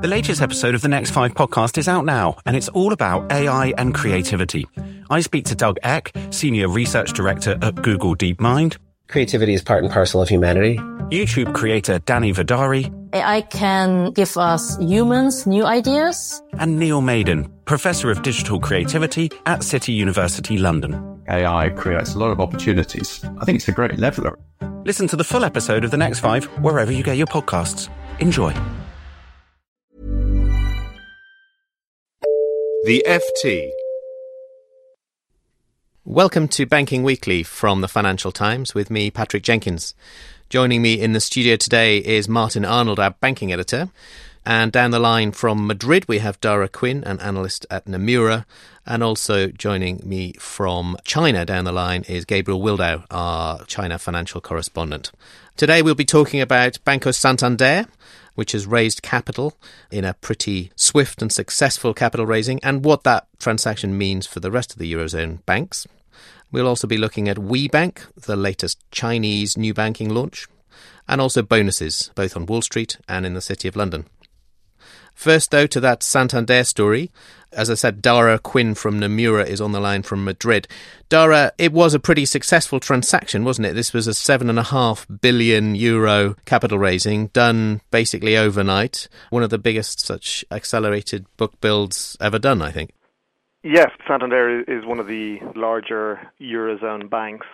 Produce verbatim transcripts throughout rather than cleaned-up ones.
The latest episode of the Next Five podcast is out now, and it's all about A I and creativity. I speak to Doug Eck, Senior Research Director at Google DeepMind. Creativity is part and parcel of humanity. YouTube creator Danny Vidari. A I can give us humans new ideas. And Neil Maiden, Professor of Digital Creativity at City University London. A I creates a lot of opportunities. I think it's a great leveller. Listen to the full episode of The Next Five wherever you get your podcasts. Enjoy. The F T. Welcome to Banking Weekly from the Financial Times with me, Patrick Jenkins. Joining me in the studio today is Martin Arnold, our banking editor. And down the line from Madrid, we have Dara Quinn, an analyst at Nomura. And also joining me from China down the line is Gabriel Wildau, our China financial correspondent. Today we'll be talking about Banco Santander, which has raised capital in a pretty swift and successful capital raising, and what that transaction means for the rest of the Eurozone banks. We'll also be looking at WeBank, the latest Chinese new banking launch, and also bonuses, both on Wall Street and in the City of London. First, though, to that Santander story. As I said, Dara Quinn from Nomura is on the line from Madrid. Dara, it was a pretty successful transaction, wasn't it? This was a seven and a half billion euro capital raising done basically overnight. One of the biggest such accelerated book builds ever done, I think. Yes, Santander is one of the larger Eurozone banks,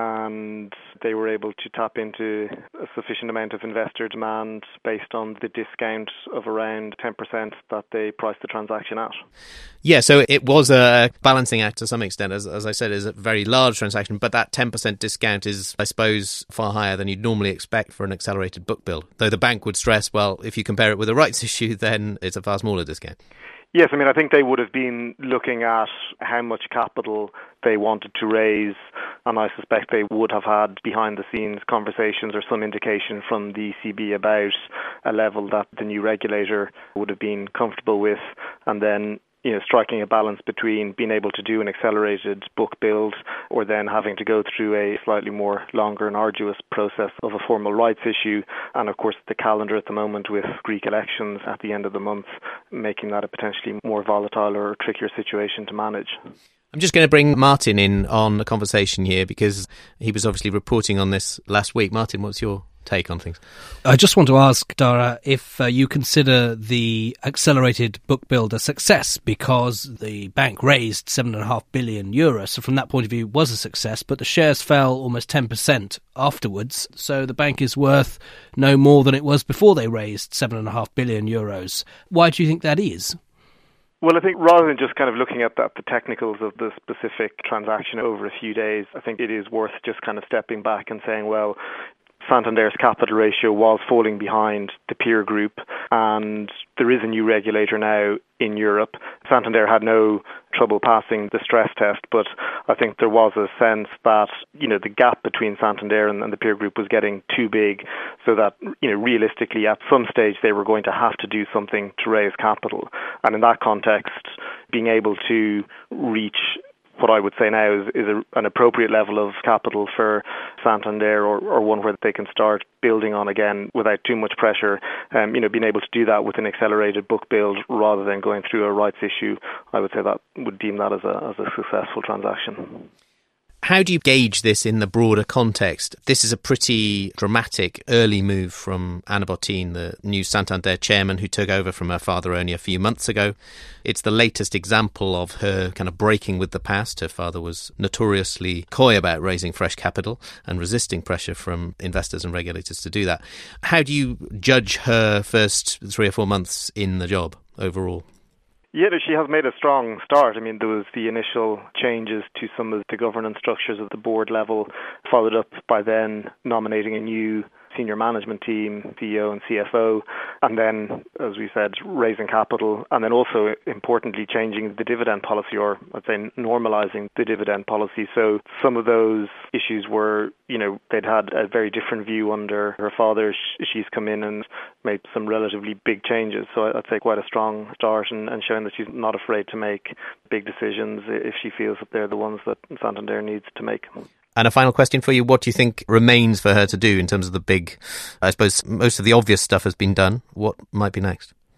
and they were able to tap into a sufficient amount of investor demand based on the discount of around ten percent that they priced the transaction at. Yeah, so it was a balancing act to some extent. As, as I said, it's a very large transaction, but that ten percent discount is, I suppose, far higher than you'd normally expect for an accelerated book build. Though the bank would stress, well, if you compare it with a rights issue, then it's a far smaller discount. Yes, I mean, I think they would have been looking at how much capital they wanted to raise, and I suspect they would have had behind-the-scenes conversations or some indication from the E C B about a level that the new regulator would have been comfortable with, and then you know, striking a balance between being able to do an accelerated book build or then having to go through a slightly more longer and arduous process of a formal rights issue. And of course, the calendar at the moment with Greek elections at the end of the month, making that a potentially more volatile or trickier situation to manage. I'm just going to bring Martin in on the conversation here because he was obviously reporting on this last week. Martin, what's your take on things? I just want to ask, Dara, if uh, you consider the accelerated book build a success because the bank raised seven point five billion euros. So from that point of view, it was a success, but the shares fell almost ten percent afterwards. So the bank is worth no more than it was before they raised seven point five billion euros. Why do you think that is? Well, I think rather than just kind of looking at the, the technicals of the specific transaction over a few days, I think it is worth just kind of stepping back and saying, well, Santander's capital ratio was falling behind the peer group, and there is a new regulator now in Europe. Santander had no trouble passing the stress test, but I think there was a sense that, you know, the gap between Santander and, and the peer group was getting too big, so that, you know, realistically at some stage they were going to have to do something to raise capital. And in that context, being able to reach what I would say now is, is a, an appropriate level of capital for Santander, or, or one where they can start building on again without too much pressure. Um, you know, being able to do that with an accelerated book build rather than going through a rights issue, I would say that would deem that as a as a successful transaction. How do you gauge this in the broader context? This is a pretty dramatic early move from Ana Botín, the new Santander chairman who took over from her father only a few months ago. It's the latest example of her kind of breaking with the past. Her father was notoriously coy about raising fresh capital and resisting pressure from investors and regulators to do that. How do you judge her first three or four months in the job overall? Yeah, she has made a strong start. I mean, there was the initial changes to some of the governance structures at the board level, followed up by then nominating a new senior management team, C E O and C F O, and then, as we said, raising capital, and then also, importantly, changing the dividend policy, or I'd say normalizing the dividend policy. So some of those issues were, you know, they'd had a very different view under her father. She's come in and made some relatively big changes. So I'd say quite a strong start, and, and showing that she's not afraid to make big decisions if she feels that they're the ones that Santander needs to make. And a final question for you. What do you think remains for her to do in terms of the big, I suppose most of the obvious stuff has been done. What might be next?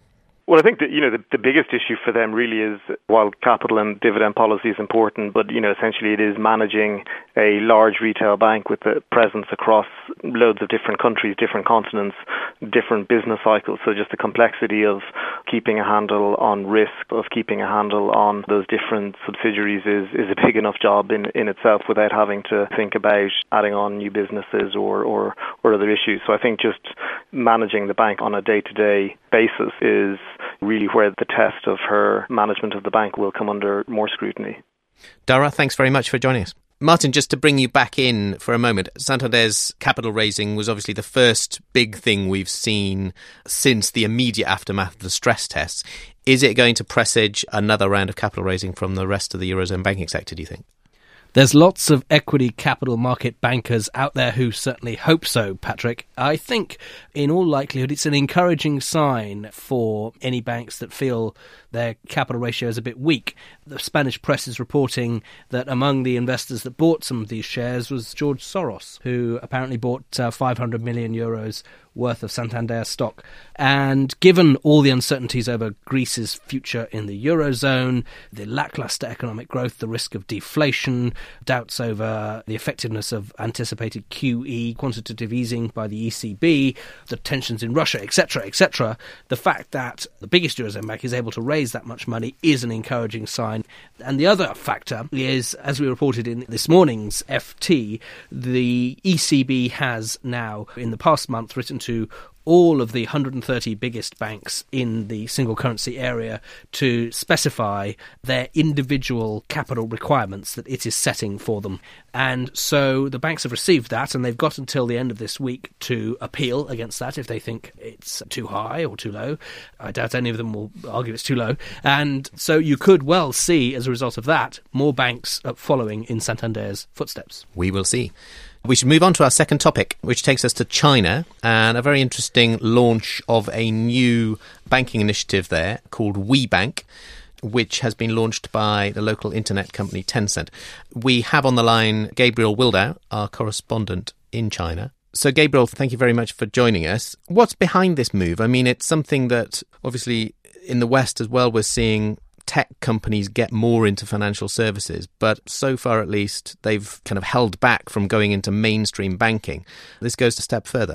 Well, I think that, you know, the, the biggest issue for them really is, while capital and dividend policy is important, but, you know, essentially it is managing a large retail bank with a presence across loads of different countries, different continents, different business cycles. So just the complexity of keeping a handle on risk, of keeping a handle on those different subsidiaries is, is a big enough job in, in itself without having to think about adding on new businesses or, or, or other issues. So I think just managing the bank on a day-to-day basis is really where the test of her management of the bank will come under more scrutiny. Dara, thanks very much for joining us. Martin, just to bring you back in for a moment, Santander's capital raising was obviously the first big thing we've seen since the immediate aftermath of the stress tests. Is it going to presage another round of capital raising from the rest of the Eurozone banking sector, do you think? There's lots of equity capital market bankers out there who certainly hope so, Patrick. I think, in all likelihood, it's an encouraging sign for any banks that feel their capital ratio is a bit weak. The Spanish press is reporting that among the investors that bought some of these shares was George Soros, who apparently bought uh, five hundred million euros worth of Santander stock. And given all the uncertainties over Greece's future in the Eurozone, the lacklustre economic growth, the risk of deflation, doubts over the effectiveness of anticipated Q E, quantitative easing by the E C B, the tensions in Russia, et cetera, et cetera, the fact that the biggest Eurozone bank is able to raise that much money is an encouraging sign. And the other factor is, as we reported in this morning's F T, the E C B has now, in the past month, written to all of the one hundred thirty biggest banks in the single currency area to specify their individual capital requirements that it is setting for them. And so the banks have received that, and they've got until the end of this week to appeal against that if they think it's too high or too low. I doubt any of them will argue it's too low. And so you could well see, as a result of that, more banks following in Santander's footsteps. We will see. We should move on to our second topic, which takes us to China and a very interesting launch of a new banking initiative there called WeBank, which has been launched by the local internet company Tencent. We have on the line Gabriel Wildau, our correspondent in China. So, Gabriel, thank you very much for joining us. What's behind this move? I mean, it's something that obviously in the West as well, we're seeing tech companies get more into financial services, but so far at least they've kind of held back from going into mainstream banking. This goes a step further.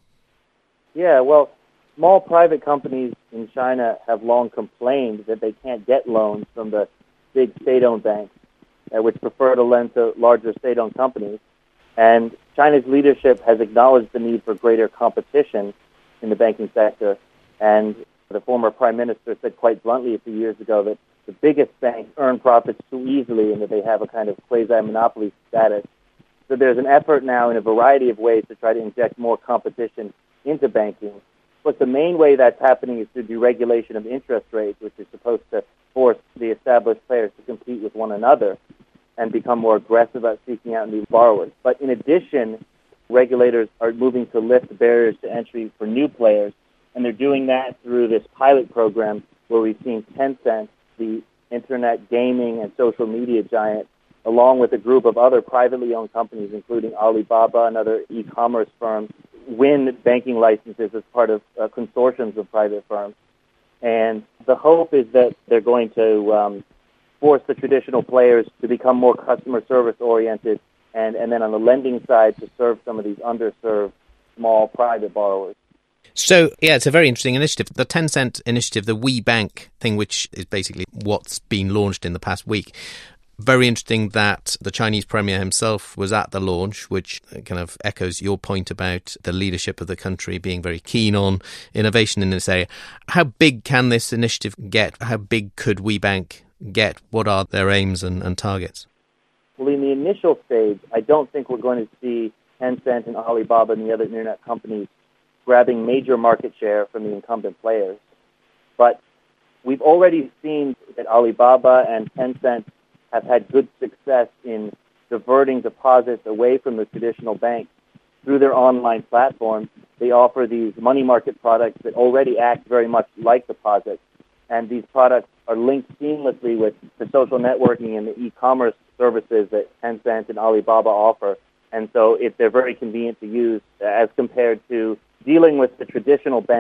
Yeah, well, small private companies in China have long complained that they can't get loans from the big state-owned banks, uh, which prefer to lend to larger state-owned companies. And China's leadership has acknowledged the need for greater competition in the banking sector. And the former prime minister said quite bluntly a few years ago that the biggest banks earn profits too easily and that they have a kind of quasi-monopoly status. So there's an effort now in a variety of ways to try to inject more competition into banking. But the main way that's happening is through deregulation of interest rates, which is supposed to force the established players to compete with one another and become more aggressive at seeking out new borrowers. But in addition, regulators are moving to lift barriers to entry for new players, and they're doing that through this pilot program where we've seen Tencent, the internet gaming and social media giant, along with a group of other privately owned companies, including Alibaba and other e-commerce firms, win banking licenses as part of uh, consortiums of private firms. And the hope is that they're going to um, force the traditional players to become more customer service oriented, and, and then on the lending side to serve some of these underserved small private borrowers. So, yeah, it's a very interesting initiative. The Tencent initiative, the WeBank thing, which is basically what's been launched in the past week. Very interesting that the Chinese premier himself was at the launch, which kind of echoes your point about the leadership of the country being very keen on innovation in this area. How big can this initiative get? How big could WeBank get? What are their aims and, and targets? Well, in the initial stage, I don't think we're going to see Tencent and Alibaba and the other internet companies grabbing major market share from the incumbent players. But we've already seen that Alibaba and Tencent have had good success in diverting deposits away from the traditional banks through their online platforms. They offer these money market products that already act very much like deposits, and these products are linked seamlessly with the social networking and the e-commerce services that Tencent and Alibaba offer. And so it, they're very convenient to use as compared to dealing with the traditional banks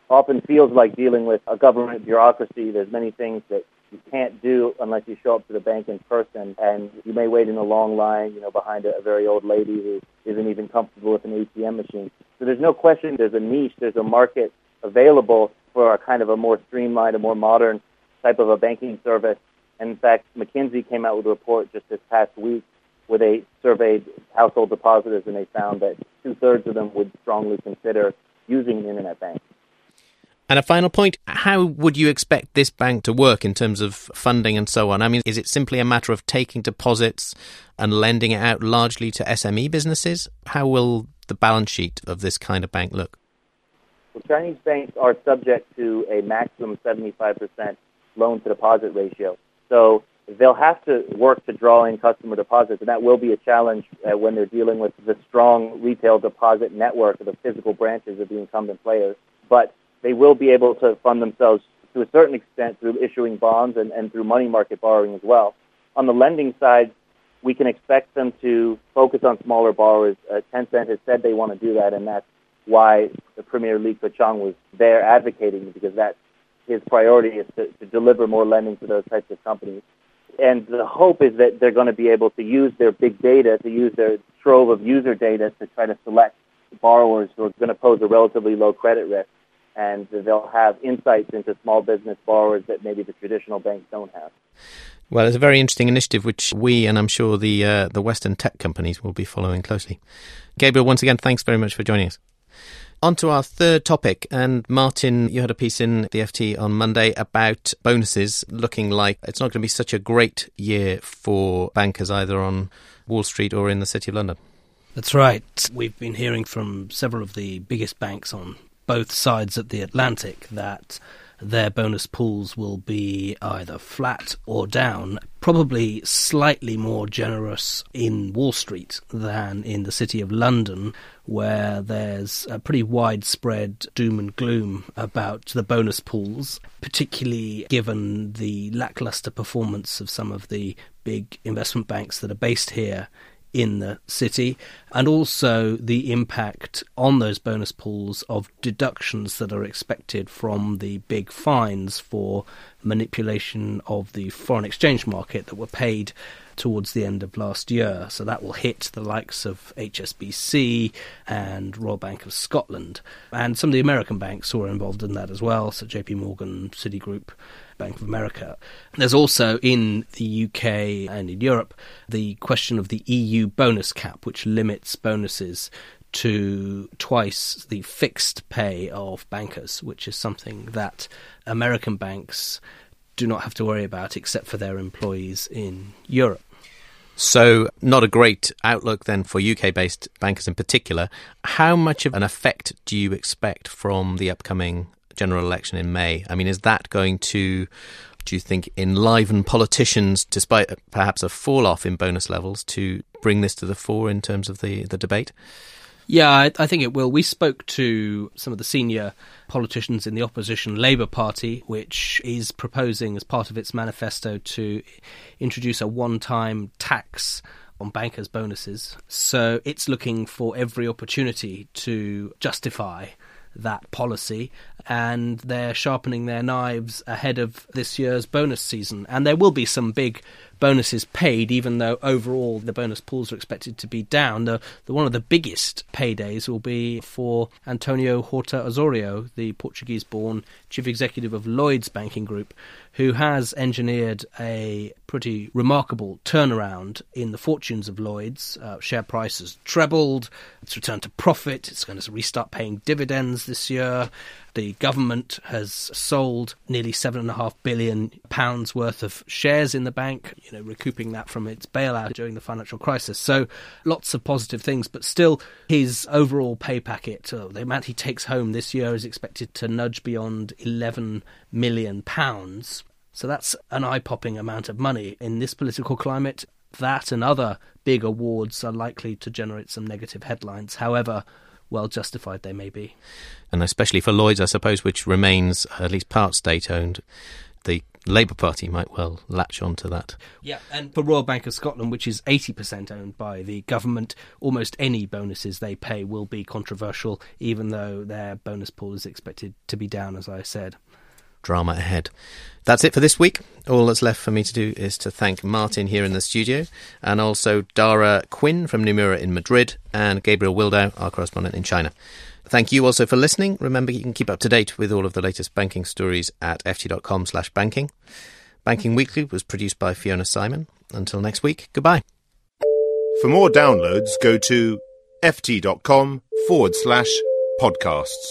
often feels like dealing with a government bureaucracy. There's many things that you can't do unless you show up to the bank in person, and you may wait in a long line, you know, behind a, a very old lady who isn't even comfortable with an A T M machine. So there's no question there's a niche, there's a market available for a kind of a more streamlined, a more modern type of a banking service. And in fact, McKinsey came out with a report just this past week where they surveyed household depositors, and they found that two-thirds of them would strongly consider using an internet bank. And a final point, how would you expect this bank to work in terms of funding and so on? I mean, is it simply a matter of taking deposits and lending it out largely to S M E businesses? How will the balance sheet of this kind of bank look? Well, Chinese banks are subject to a maximum seventy-five percent loan-to-deposit ratio. So they'll have to work to draw in customer deposits, and that will be a challenge uh, when they're dealing with the strong retail deposit network of the physical branches of the incumbent players. But they will be able to fund themselves to a certain extent through issuing bonds and, and through money market borrowing as well. On the lending side, we can expect them to focus on smaller borrowers. Uh, Tencent has said they want to do that, and that's why the Premier Li Keqiang was there advocating, because that's his priority is to, to deliver more lending to those types of companies. And the hope is that they're going to be able to use their big data, to use their trove of user data to try to select borrowers who are going to pose a relatively low credit risk. And they'll have insights into small business borrowers that maybe the traditional banks don't have. Well, it's a very interesting initiative which we, and I'm sure the uh, the Western tech companies, will be following closely. Gabriel, once again, thanks very much for joining us. On to our third topic, and Martin, you had a piece in the F T on Monday about bonuses, looking like it's not going to be such a great year for bankers either on Wall Street or in the City of London. That's right. We've been hearing from several of the biggest banks on both sides of the Atlantic that their bonus pools will be either flat or down, probably slightly more generous in Wall Street than in the City of London, where there's a pretty widespread doom and gloom about the bonus pools, particularly given the lacklustre performance of some of the big investment banks that are based here in the city, and also the impact on those bonus pools of deductions that are expected from the big fines for manipulation of the foreign exchange market that were paid towards the end of last year. So that will hit the likes of H S B C and Royal Bank of Scotland, and some of the American banks who are involved in that as well, so J P Morgan, Citigroup, Bank of America. There's also in the U K and in Europe the question of the E U bonus cap, which limits bonuses to twice the fixed pay of bankers, which is something that American banks do not have to worry about except for their employees in Europe. So not a great outlook then for U K-based bankers in particular. How much of an effect do you expect from the upcoming general election in May? I mean, is that going to, do you think, enliven politicians, despite perhaps a fall-off in bonus levels, to bring this to the fore in terms of the, the debate? Yeah, I, I think it will. We spoke to some of the senior politicians in the opposition Labour Party, which is proposing as part of its manifesto to introduce a one-time tax on bankers' bonuses. So it's looking for every opportunity to justify that policy, and they're sharpening their knives ahead of this year's bonus season. And there will be some big bonuses paid, even though overall the bonus pools are expected to be down. The, the one of the biggest paydays will be for Antonio Horta Osorio, the Portuguese-born chief executive of Lloyds Banking Group, who has engineered a pretty remarkable turnaround in the fortunes of Lloyds. Uh, share price has trebled, it's returned to profit, it's going to restart paying dividends this year. The government has sold nearly seven and a half billion pounds worth of shares in the bank, you know, recouping that from its bailout during the financial crisis. So lots of positive things, but still his overall pay packet, uh, the amount he takes home this year, is expected to nudge beyond eleven million pounds. So that's an eye-popping amount of money. In this political climate, that and other big awards are likely to generate some negative headlines, however well justified they may be. And especially for Lloyds, I suppose, which remains at least part state-owned, the The Labour Party might well latch onto that. Yeah, and for Royal Bank of Scotland, which is eighty percent owned by the government, almost any bonuses they pay will be controversial, even though their bonus pool is expected to be down, as I said. Drama ahead. That's it for this week. All that's left for me to do is to thank Martin here in the studio, and also Dara Quinn from Nomura in Madrid, and Gabriel Wildau, our correspondent in China. Thank you also for listening. Remember, you can keep up to date with all of the latest banking stories at ft.com slash banking. Banking Weekly was produced by Fiona Simon. Until next week, goodbye. For more downloads, go to ft.com forward slash podcasts.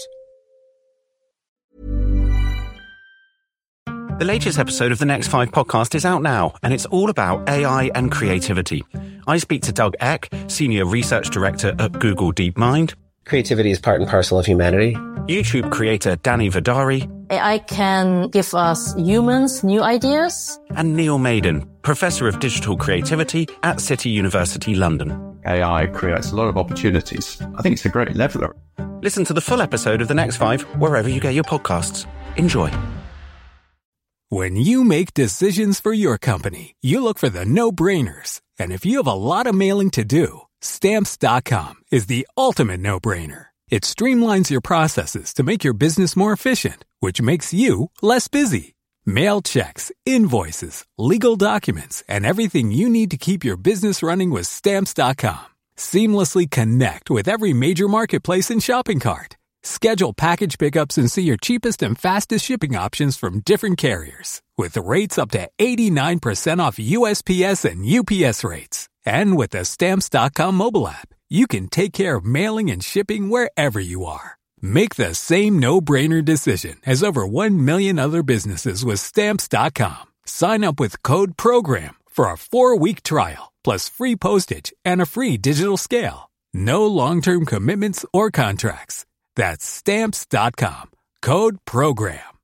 The latest episode of the Next Five podcast is out now, and it's all about A I and creativity. I speak to Doug Eck, Senior Research Director at Google DeepMind. Creativity is part and parcel of humanity. YouTube creator Danny Vidari. A I can give us humans new ideas. And Neil Maiden, Professor of Digital Creativity at City University London. A I creates a lot of opportunities. I think it's a great leveller. Listen to the full episode of The Next Five wherever you get your podcasts. Enjoy. When you make decisions for your company, you look for the no-brainers. And if you have a lot of mailing to do, Stamps dot com is the ultimate no-brainer. It streamlines your processes to make your business more efficient, which makes you less busy. Mail checks, invoices, legal documents, and everything you need to keep your business running with Stamps dot com. Seamlessly connect with every major marketplace and shopping cart. Schedule package pickups and see your cheapest and fastest shipping options from different carriers, with rates up to eighty-nine percent off U S P S and U P S rates. And with the Stamps dot com mobile app, you can take care of mailing and shipping wherever you are. Make the same no-brainer decision as over one million other businesses with Stamps dot com. Sign up with code PROGRAM for a four-week trial, plus free postage and a free digital scale. No long-term commitments or contracts. That's Stamps dot com. Code PROGRAM.